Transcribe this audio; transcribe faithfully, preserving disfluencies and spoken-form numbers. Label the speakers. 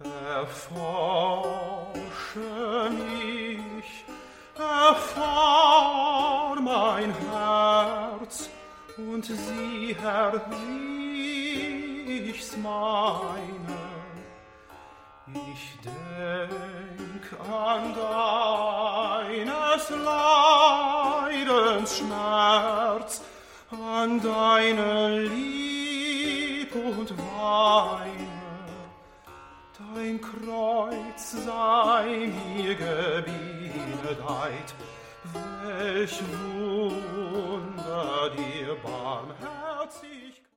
Speaker 1: Erforsche mich, erfahr mein Herz, und sieh, Herr, wie ich's meine. Ich denk an deines Leidens Schmerz, an deine Lieb und Weine. Dein Kreuz sei mir gebenedeit, welch Wunder dir barmherzig